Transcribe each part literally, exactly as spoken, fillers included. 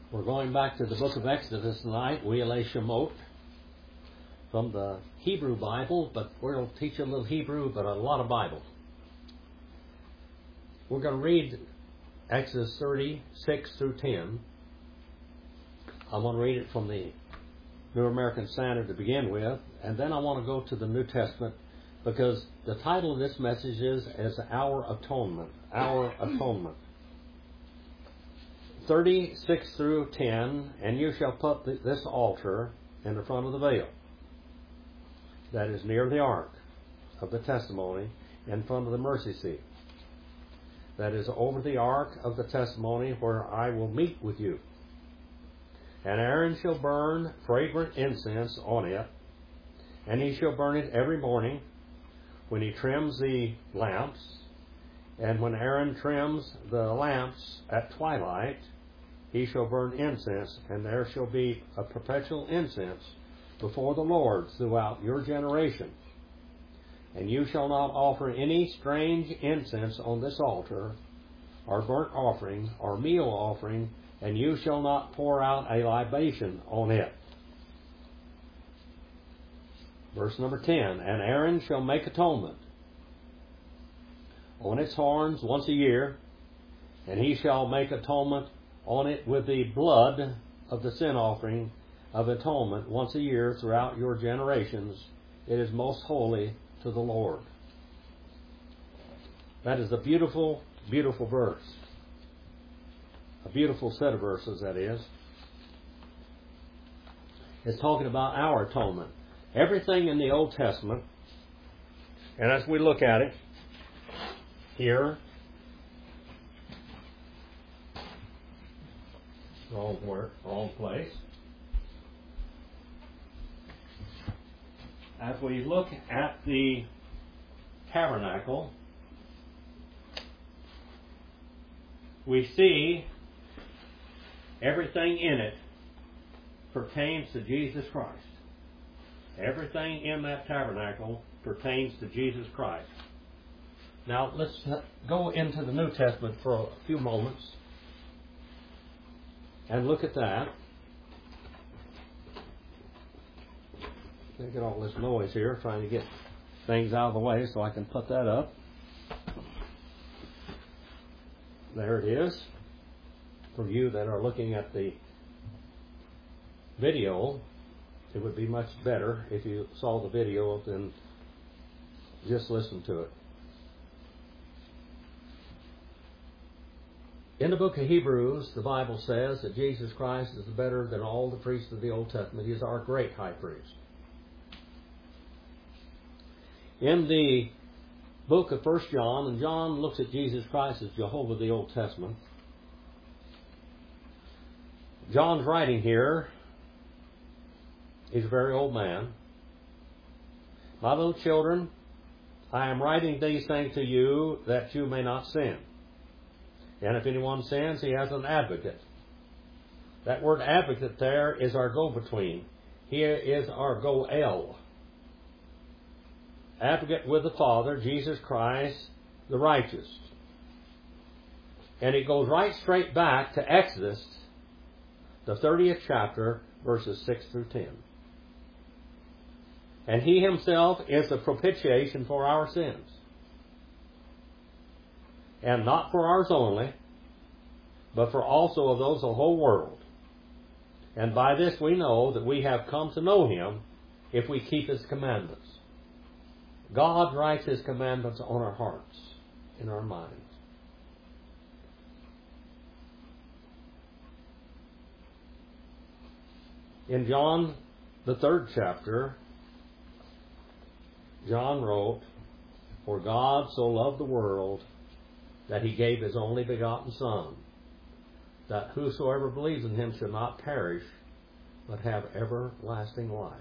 We're going back to the book of Exodus tonight, Wele Shemot, from the Hebrew Bible, but we'll teach a little Hebrew, but a lot of Bible. We're going to read Exodus thirty-six through ten. I want to read it from the New American Standard to begin with, and then I want to go to the New Testament, because the title of this message is as Our Atonement. Our Atonement. thirty-six through ten, and you shall put this altar in the front of the veil that is near the ark of the testimony, in front of the mercy seat that is over the ark of the testimony, where I will meet with you. And Aaron shall burn fragrant incense on it, and he shall burn it every morning when he trims the lamps. And when Aaron trims the lamps at twilight, he shall burn incense, and there shall be a perpetual incense before the Lord throughout your generations. And you shall not offer any strange incense on this altar, or burnt offering, or meal offering, and you shall not pour out a libation on it. Verse number ten, and Aaron shall make atonement on its horns once a year, and he shall make atonement on it with the blood of the sin offering of atonement once a year throughout your generations. It is most holy to the Lord. That is a beautiful, beautiful verse. A beautiful set of verses, that is. It's talking about our atonement. Everything in the Old Testament, and as we look at it here, wrong word, wrong place. As we look at the tabernacle, we see everything in it pertains to Jesus Christ. Everything in that tabernacle pertains to Jesus Christ. Now, let's go into the New Testament for a few moments and look at that. Get all this noise here, trying to get things out of the way so I can put that up. There it is. For you that are looking at the video, it would be much better if you saw the video than just listen to it. In the book of Hebrews, the Bible says that Jesus Christ is better than all the priests of the Old Testament. He is our great high priest. In the book of First John, and John looks at Jesus Christ as Jehovah of the Old Testament, John's writing here. He's a very old man. My little children, I am writing these things to you that you may not sin. And if anyone sins, he has an advocate. That word advocate there is our go-between. Here is our goel. Advocate with the Father, Jesus Christ, the righteous. And it goes right straight back to Exodus, the thirtieth chapter, verses six through ten. And He Himself is the propitiation for our sins. And not for ours only, but for also of those of the whole world. And by this we know that we have come to know Him if we keep His commandments. God writes His commandments on our hearts, in our minds. In John, the third chapter, John wrote, for God so loved the world that He gave His only begotten Son, that whosoever believes in Him should not perish, but have everlasting life.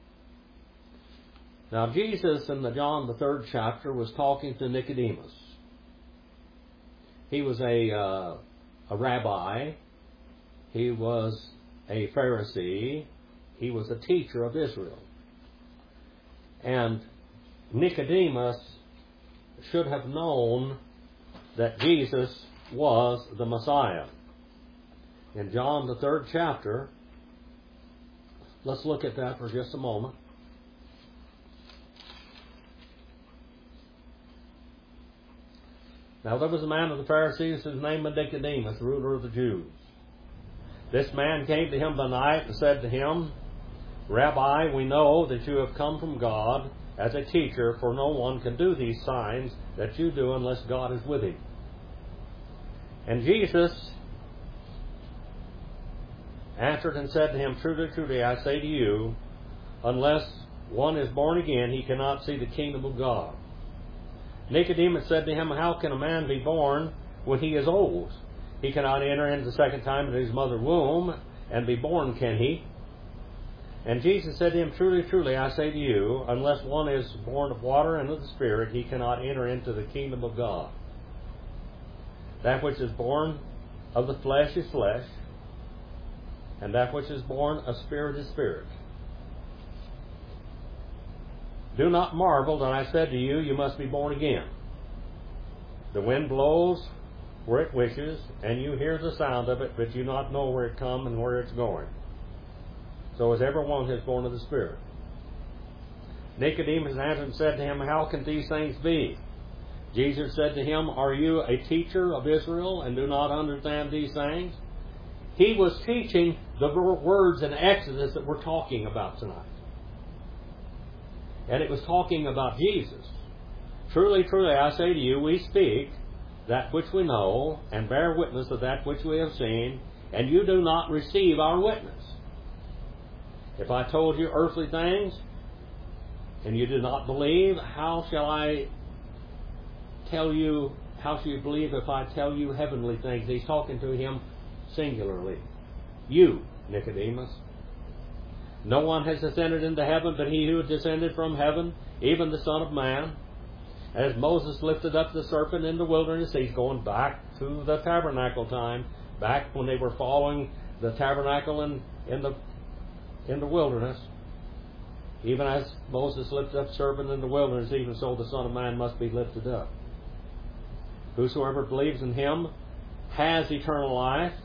Now, Jesus in the John, the third chapter, was talking to Nicodemus. He was a, uh, a rabbi. He was a Pharisee. He was a teacher of Israel. And Nicodemus should have known that Jesus was the Messiah. in John, the third chapter. Let's look at that for just a moment. Now there was a man of the Pharisees whose name was Nicodemus, ruler of the Jews. This man came to him by night and said to him, Rabbi, we know that you have come from God as a teacher, for no one can do these signs that you do unless God is with him. And Jesus answered and said to him, Truly, truly, I say to you, unless one is born again, he cannot see the kingdom of God. Nicodemus said to him, How can a man be born when he is old? He cannot enter into the second time into his mother's womb and be born, can he? And Jesus said to him, Truly, truly, I say to you, unless one is born of water and of the Spirit, he cannot enter into the kingdom of God. That which is born of the flesh is flesh, and that which is born of spirit is spirit. Do not marvel that I said to you, you must be born again. The wind blows where it wishes, and you hear the sound of it, but you do not know where it comes and where it's going. So is everyone who is born of the Spirit. Nicodemus answered and said to him, How can these things be? Jesus said to him, Are you a teacher of Israel and do not understand these things? He was teaching the words in Exodus that we're talking about tonight. And it was talking about Jesus. Truly, truly, I say to you, we speak that which we know and bear witness of that which we have seen, and you do not receive our witness. If I told you earthly things and you do not believe, how shall I tell you, how shall you believe if I tell you heavenly things? He's talking to him singularly. You, Nicodemus. No one has ascended into heaven but he who descended from heaven, even the Son of Man. As Moses lifted up the serpent in the wilderness, he's going back to the tabernacle time, back when they were following the tabernacle in, in the in the wilderness. Even as Moses lifted up the serpent in the wilderness, even so the Son of Man must be lifted up. Whosoever believes in him has eternal life.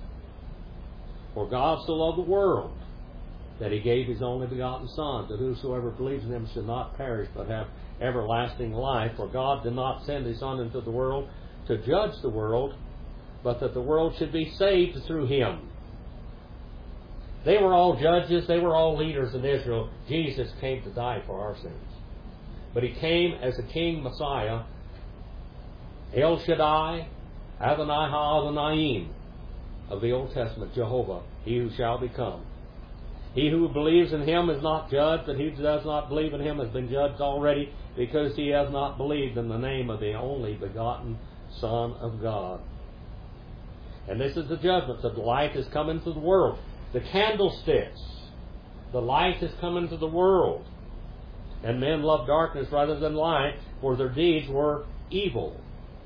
For God so loved the world that he gave his only begotten Son, that whosoever believes in him should not perish but have everlasting life. For God did not send his Son into the world to judge the world, but that the world should be saved through him. They were all judges, they were all leaders in Israel. Jesus came to die for our sins. But he came as a King Messiah, El Shaddai, Adonai HaAdonayim of the Old Testament, Jehovah, he who shall become. He who believes in him is not judged, but he who does not believe in him has been judged already, because he has not believed in the name of the only begotten Son of God. And this is the judgment, that the light has come into the world. The candlesticks, the light has come into the world. And men love darkness rather than light, for their deeds were evil.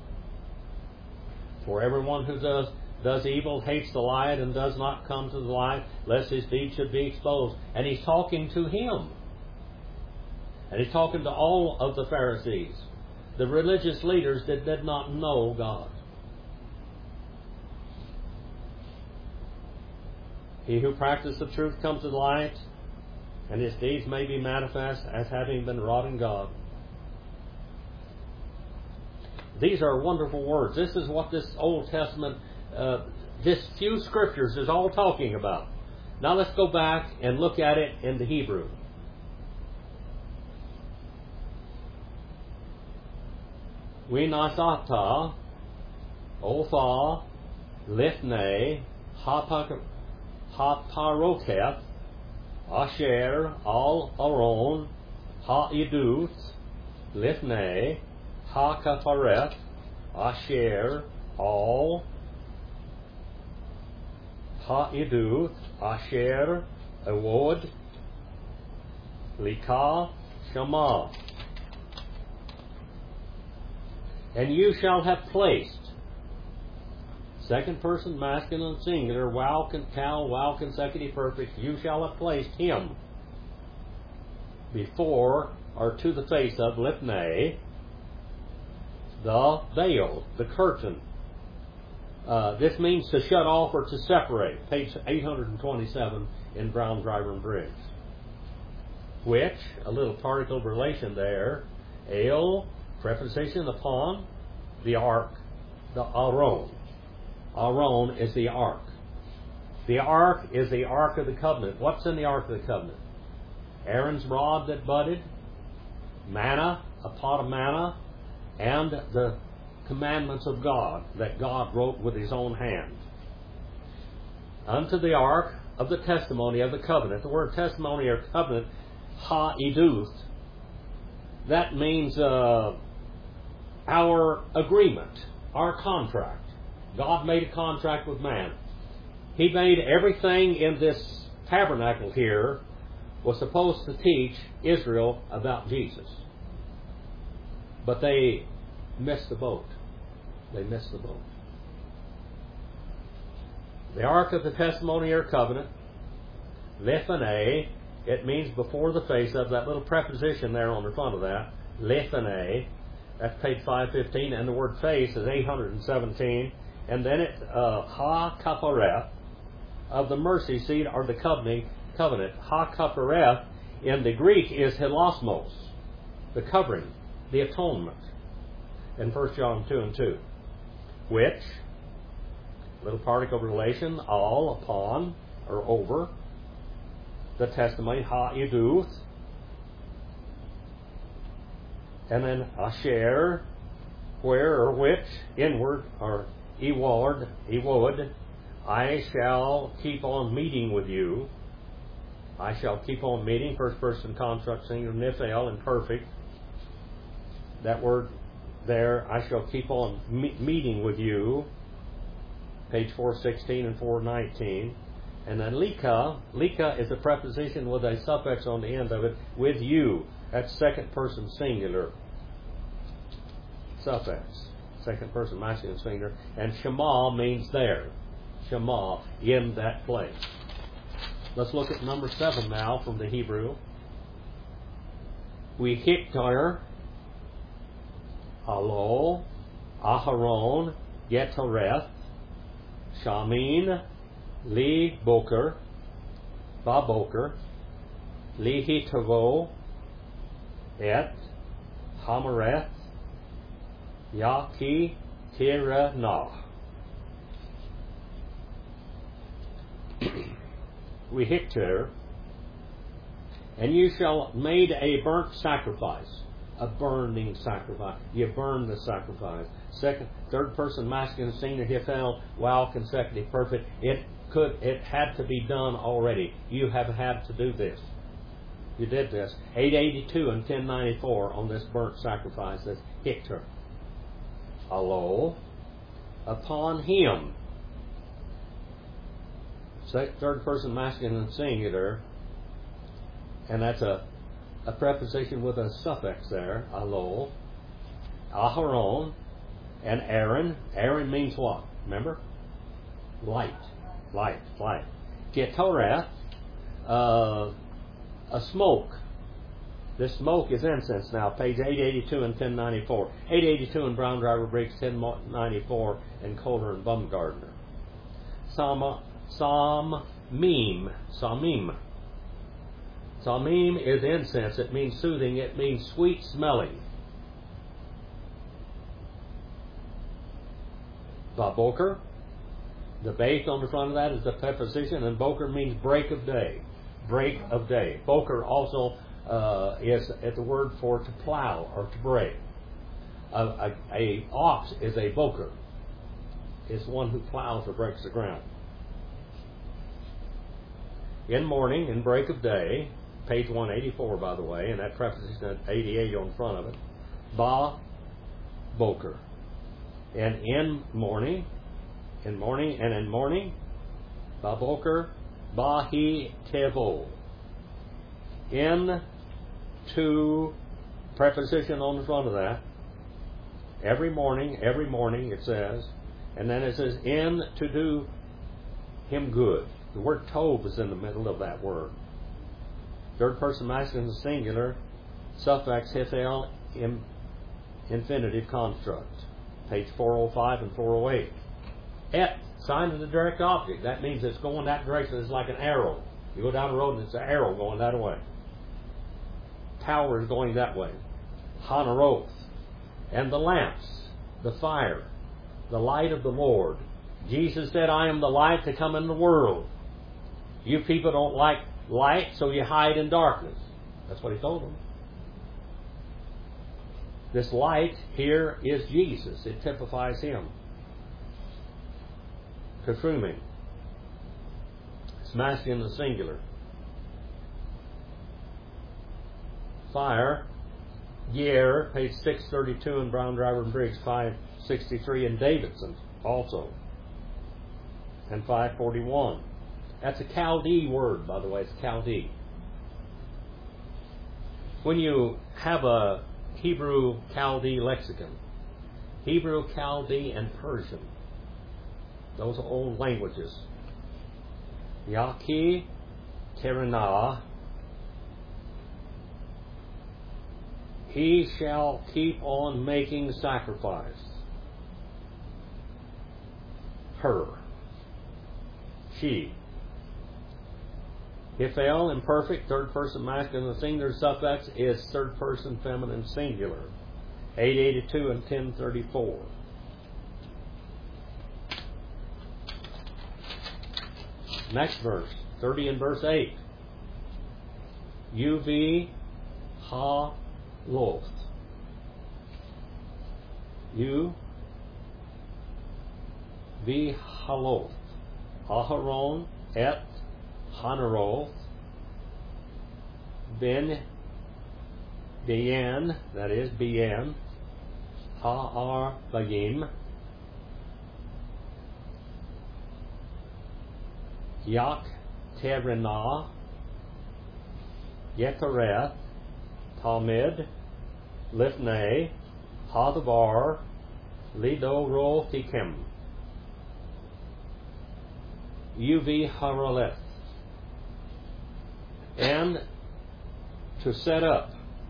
For everyone who does does evil hates the light and does not come to the light, lest his deeds should be exposed. And he's talking to him. And he's talking to all of the Pharisees. The religious leaders that did not know God. He who practices the truth comes to the light, and his deeds may be manifest as having been wrought in God. These are wonderful words. This is what this Old Testament, uh, this few scriptures is all talking about. Now let's go back and look at it in the Hebrew. Winasata, Opha, Lifnei, Haparoketh, Asher, Al Aron, Ha'iduth, Lifnei, HaKafaret, Asher, Al, Ha'iduth, Asher, Awod, Lika, Shema. And you shall have placed, second person masculine singular, wow, cal, wow, consecutive perfect, you shall have placed him before or to the face of Lifnei, the veil, the curtain, Uh, this means to shut off or to separate. Page eight hundred twenty-seven in Brown, Driver, and Briggs. Which, a little particle relation there, el, preposition upon, the ark, the aron. Aron is the ark. The ark is the ark of the covenant. What's in the ark of the covenant? Aaron's rod that budded, manna, a pot of manna, and the commandments of God that God wrote with His own hand. Unto the ark of the testimony of the covenant. The word testimony or covenant, ha-iduth, that means uh, our agreement, our contract. God made a contract with man. He made everything in this tabernacle here was supposed to teach Israel about Jesus. But they missed the boat. They missed the boat. The Ark of the Testimony or Covenant, Lephane, it means before the face of, that little preposition there on the front of that, Lephane, that's page five fifteen, and the word face is eight hundred seventeen, and then it, uh, Ha-Kapareth, of the mercy seat or the covenant, covenant. Ha-Kapareth in the Greek is Hilasmos, the covering, the atonement, in First John two and two, which, little particle relation, all upon or over the testimony, ha-iduth, and then asher, where or which, inward, or eward, ewod, I shall keep on meeting with you. I shall keep on meeting, first person construct, singular, nifel, and perfect. That word there, I shall keep on me- meeting with you, page four sixteen and four nineteen. And then lika, lika is a preposition with a suffix on the end of it, with you. That's second person singular. Suffix. Second person masculine singular. And shema means there. Shema, in that place. Let's look at number seven now from the Hebrew. We hiktar, alo, aharon, yetareth, shamin, li boker, ba boker, li hitavo, et, hamareth, yaki, tiranah. We hiktar, and you shall made a burnt sacrifice, a burning sacrifice. You burn the sacrifice. Second, third person masculine singular hifel, wow, consecutive, perfect. It could, it had to be done already. You have had to do this. You did this. eight eighty-two and ten ninety-four on this burnt sacrifice. That's hiktar. Alo, upon him. Third person masculine and singular, and that's a, a preposition with a suffix there, alo, aharon, and Aaron. Aaron means what? Remember? Light. Light. Light. Ketoreth, uh, a smoke. This smoke is incense now, page eight eighty-two and ten ninety-four. eight eighty-two in Brown, Driver, Briggs, ten ninety-four in Kohler and Baumgartner. Sama, Samim. Samim. Samim is incense. It means soothing. It means sweet smelling. Baboker. The base on the front of that is the preposition, and boker means break of day. Break of day. Boker also uh, is the word for to plow or to break. A, a, a ox is a boker. It's one who plows or breaks the ground. In morning, in break of day, page one eighty-four, by the way, and that preposition at eighty-eight on front of it, ba boker. And in morning, in morning, and in morning, ba boker, ba he tevo. In to, preposition on the front of that, every morning, every morning it says, and then it says, in to do him good. The word tov is in the middle of that word. Third person masculine singular, suffix hifel, im, infinitive construct. Page four oh five and four oh eight. Et, sign of the direct object. That means it's going that direction. It's like an arrow. You go down the road and it's an arrow going that way. Tower is going that way. Haneroth. And the lamps, the fire, the light of the Lord. Jesus said, I am the light to come in the world. You people don't like light, so you hide in darkness. That's what he told them. This light here is Jesus. It typifies him. Kafrumim. It's masculine and singular. Fire. Yer, page six thirty-two in Brown Driver and Briggs, five sixty-three in Davidson also. And five forty-one. That's a Chaldee word, by the way. It's Chaldee. When you have a Hebrew Chaldee lexicon, Hebrew, Chaldee, and Persian, those are old languages. Yaki, Teranah, he shall keep on making sacrifice. Her. She. Hiphel, imperfect, third person masculine, the singular suffix is third person feminine singular. eight eighty-two and ten thirty-four. Next verse, thirty and verse eight. Uv ha loth. U v haloth. Aharon et Haneroth, Ben Bien, that is Bien, Ha'ar Bagim, Yak Terenah, Yetareth, Talmid, Lifnei, Hadavar, Lido Ro Tikim, Uv Haraleth. And to set up.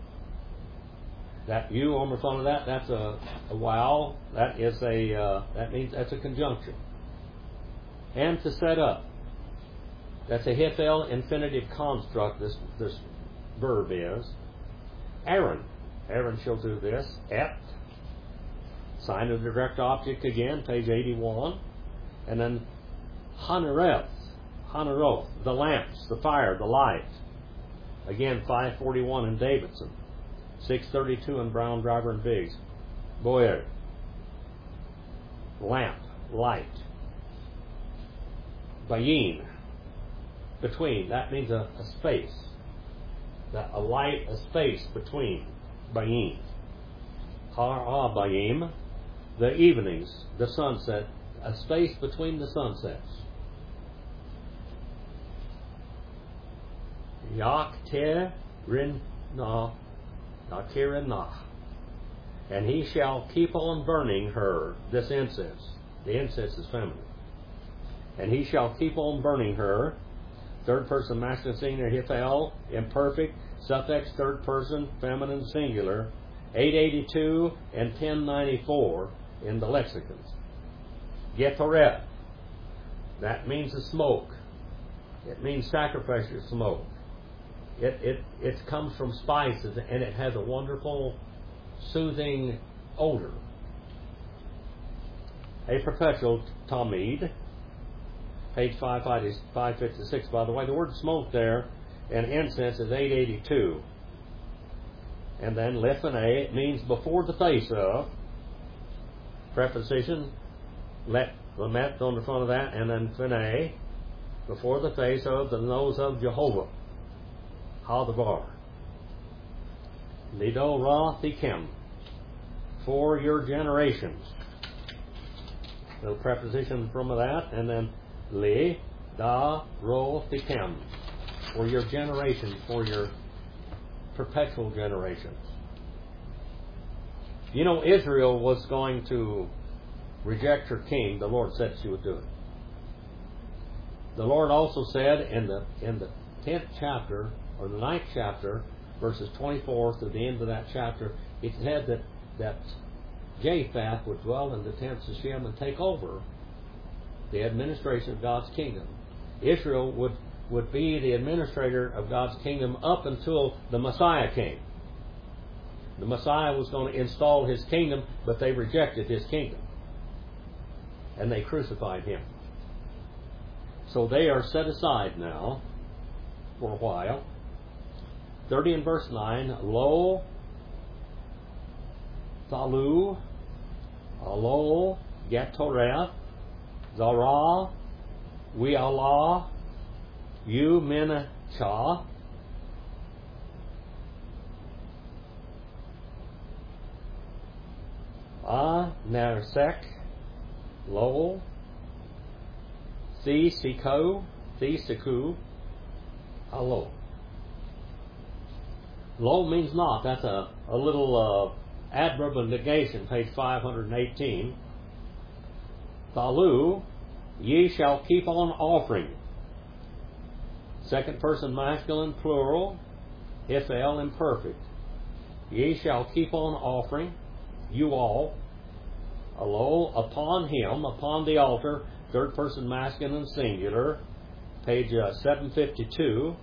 That U on the front of that, that's a, a wow. That is a uh, that means that's a conjunction. And to set up. That's a Hiphel infinitive construct. This this verb is. Aaron. Aaron shall do this. Et. Sign of the direct object again, page eighty-one. And then Hanereth. Haneroth, the lamps, the fire, the light. Again, five forty-one in Davidson. six thirty-two in Brown, Driver, and Biggs. Boyer. Lamp, light. Bayin, between. That means a, a space. That a light, a space between. Bayin. Har bayim, the evenings, the sunset, a space between the sunsets. Yakte rin na Nakirinah. And he shall keep on burning her, this incense. The incense is feminine. And he shall keep on burning her. Third person masculine singular, Hiphel, imperfect, suffix third person, feminine singular, eight eighty-two and ten ninety-four in the lexicons. Getoret. That means the smoke. It means sacrificial smoke. It, it, it comes from spices and it has a wonderful, soothing odor. A perpetual Talmud, page five fifty-six. By the way, the word smoke there and incense is eight eighty-two. And then lifnei, it means before the face of. Preposition, let lamet on the front of that, and then finei, before the face of the nose of Jehovah. Hadavar. Lido Ra Thikim. For your generations. Little preposition from that, and then Li Da Ro Thikim. For your generations, for your perpetual generations. You know, Israel was going to reject her king. The Lord said she would do it. The Lord also said in the in the tenth chapter, or the ninth chapter, verses twenty-four to the end of that chapter, it said that, that Japheth would dwell in the tents of Shem and take over the administration of God's kingdom. Israel would, would be the administrator of God's kingdom up until the Messiah came. The Messiah was going to install his kingdom, but they rejected his kingdom. And they crucified him. So they are set aside now for a while. thirty and verse nine, Lo, Thalu, Alo, Getoreth, Zara, We Allah, You Menachah, Ah Nersek, Lo, Thi Siko, Thi Siku, Alo. Lo means not. That's a, a little uh, adverb of negation, page five hundred eighteen. Thalu, ye shall keep on offering. Second person masculine, plural, Hifel imperfect. Ye shall keep on offering, you all, alo, upon him, upon the altar, third person masculine, singular, page uh, seven fifty-two.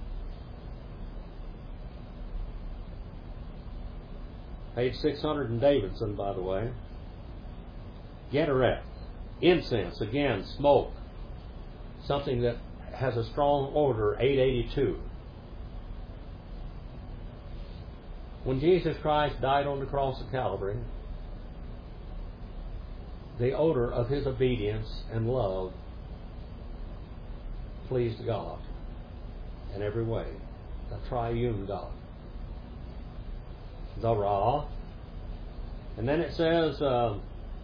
Page six hundred in Davidson, by the way. Getoreth, incense, again, smoke. Something that has a strong odor, eight eighty-two. When Jesus Christ died on the cross of Calvary, the odor of his obedience and love pleased God in every way. The triune God. Zara. And then it says uh,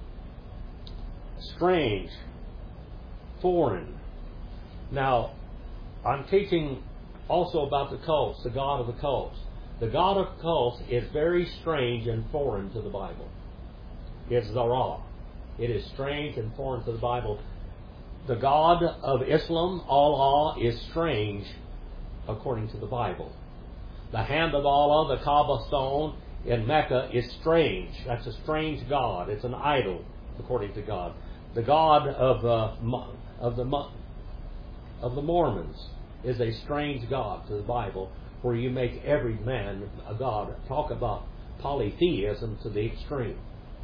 strange, foreign. Now, I'm teaching also about the cults, the God of the cults. The God of cults is very strange and foreign to the Bible. It's Zara. It is strange and foreign to the Bible. The God of Islam, Allah, is strange according to the Bible. The hand of Allah, the Kaaba stone in Mecca, is strange. That's a strange God. It's an idol, according to God. The God of uh, of the of the Mormons is a strange God to the Bible, where you make every man a god. Talk about polytheism to the extreme.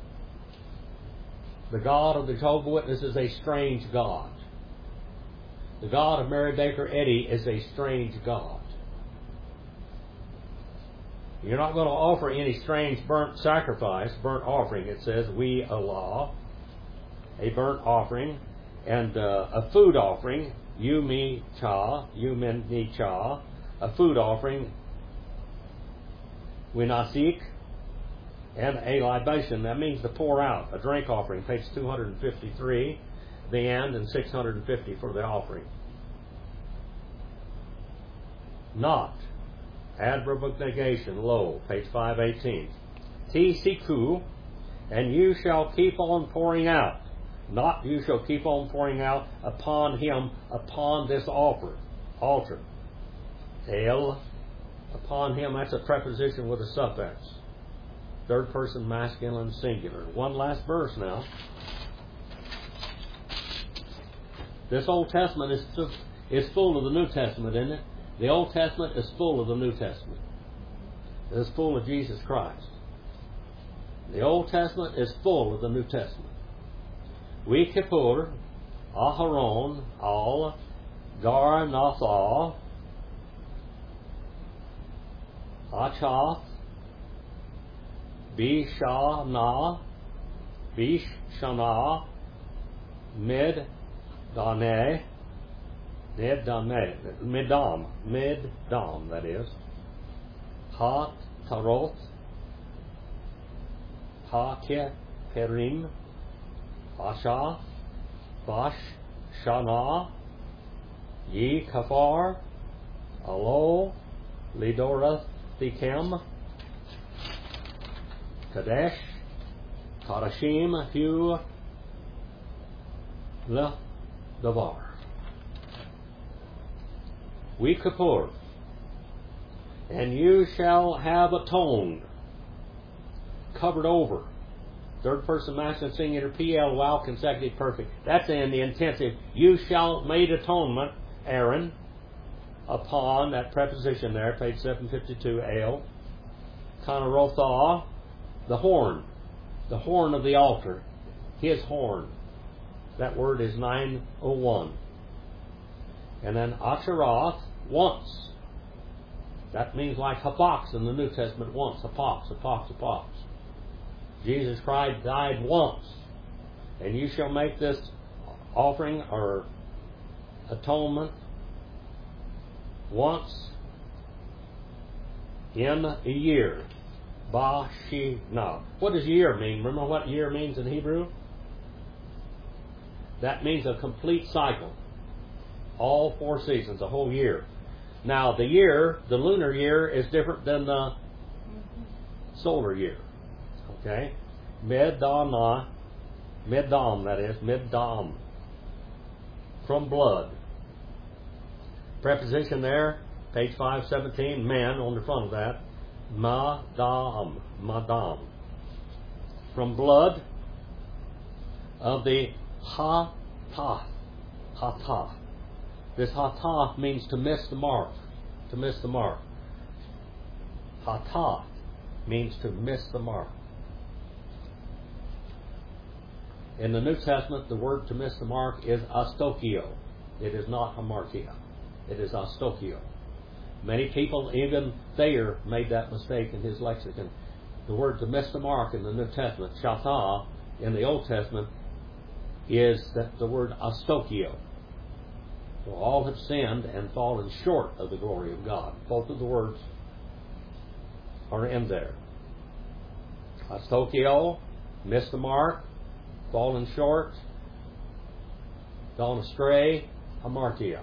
The God of the Jehovah's Witnesses is a strange God. The God of Mary Baker Eddy is a strange God. You're not going to offer any strange burnt sacrifice, burnt offering. It says, we Allah, a burnt offering, and uh, a food offering, you me cha, you men ni cha, a food offering, winasik, and a libation. That means to pour out, a drink offering, page two hundred fifty-three, the end, and six hundred fifty for the offering. Not. Adverb of negation, lo, page five eighteen. Ti siku, and you shall keep on pouring out. Not you shall keep on pouring out upon him, upon this altar. Altar. El, upon him, that's a preposition with a suffix. Third person masculine singular. One last verse now. This Old Testament is, is full of the New Testament, isn't it? The Old Testament is full of the New Testament. It is full of Jesus Christ. The Old Testament is full of the New Testament. We Kippur, Aharon, Al, Gar Nathal, Achath, Bishana, Bishana, Mid, Dane, Mid Dane, Midam, Middam, that is. Ha Taroth, Ha Ke Perim, Asha, Bash, Shana, Ye Kafar, Alo, Lidorath Thikem, Kadesh, Kadashim, Hu, Le Davar. We Kippur, and you shall have atoned, covered over, Third person masculine singular, P L, wow, consecutive perfect. That's in the intensive. You shall made atonement, Aaron, upon that preposition there, page seven fifty-two, ale. Kanarotha, the horn. The horn of the altar. His horn. That word is nine oh one. And then Asheroth, once. That means like hapox in the New Testament, once. Hapox, hapox, hapox. Jesus Christ died once. And you shall make this offering or atonement once in a year. Bashina. What does year mean? Remember what year means in Hebrew? That means a complete cycle. All four seasons, a whole year. Now, the year, the lunar year, is different than the solar year. Okay? Middama, middam, that is, middam. From blood. Preposition there, page five seventeen, man on the front of that. Madam, madam. From blood of the hatah, hatah. This hatah means to miss the mark, to miss the mark. Hatah means to miss the mark. In the New Testament, the word to miss the mark is astokio. It is not hamartia. It is astokio. Many people, even Thayer, made that mistake in his lexicon. The word to miss the mark in the New Testament, shatah, in the Old Testament, is that the word astokio. For all have sinned and fallen short of the glory of God. Both of the words are in there. Astokio, miss the mark, fallen short, gone astray, hamartia.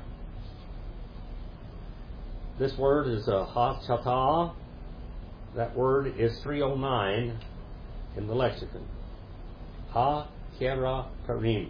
This word is a ha-chata. That word is three oh nine in the lexicon. Ha-kera karim.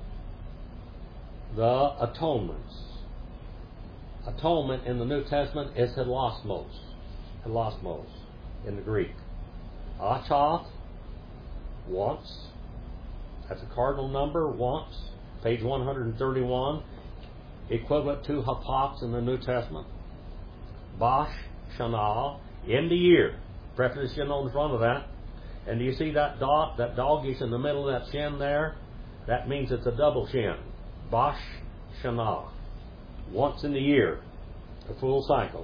The atonements. Atonement in the New Testament is hilasmos. Hilasmos in the Greek. Achat, once. That's a cardinal number, once. Page one thirty-one. Equivalent to hapox in the New Testament. Bash, Shana, in the year. Preposition on the front of that. And do you see that dot, that doggish in the middle of that shin there? That means it's a double shin. Bash, Shana. Once in the year. A full cycle.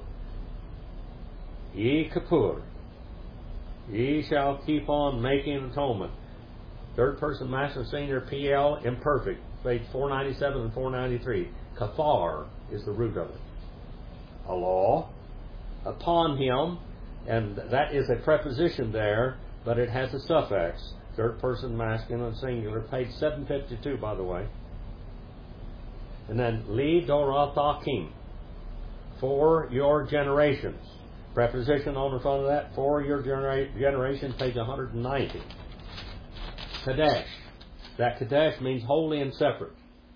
Ye Kippur. Ye shall keep on making atonement. Third person masculine singular, P L, imperfect. Page four ninety-seven and four ninety-three. Kafar is the root of it. A law. Upon him, and that is a preposition there, but it has a suffix. Third person masculine singular, page seven fifty-two, by the way. And then li doratakim, for your generations. Preposition on the front of that, for your genera- generation, page one ninety. Kadesh. That Kadesh means holy and separate.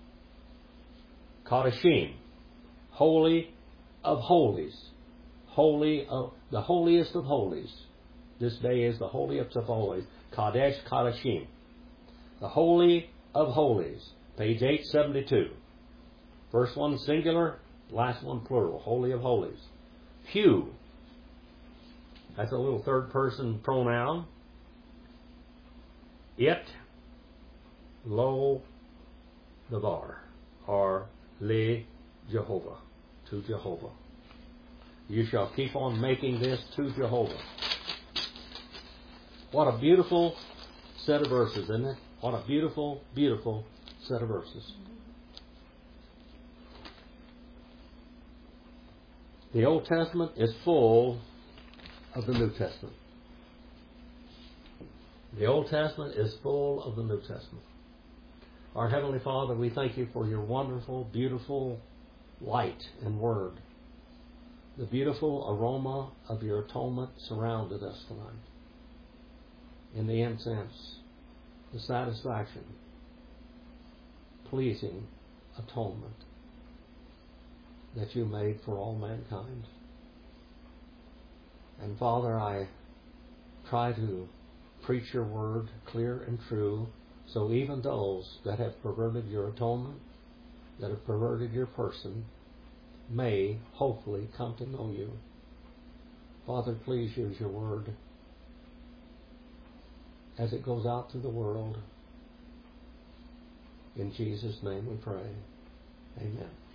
Kadeshim, holy of holies. Holy of the holiest of holies. This day is the holiest of holies. Kadesh Kadeshim. The holy of holies. Page eight seventy-two. First one singular, last one plural. Holy of holies. Pew. That's a little third person pronoun. It, lo, davar, or le Jehovah, to Jehovah. You shall keep on making this to Jehovah. What a beautiful set of verses, isn't it? What a beautiful, beautiful set of verses. The Old Testament is full of the New Testament. The Old Testament is full of the New Testament. Our Heavenly Father, we thank you for your wonderful, beautiful light and word. The beautiful aroma of your atonement surrounded us tonight. In the incense, the satisfaction, pleasing atonement that you made for all mankind. And Father, I try to preach your word clear and true, so even those that have perverted your atonement, that have perverted your person, may hopefully come to know you. Father, please use your word as it goes out to the world. In Jesus' name we pray. Amen.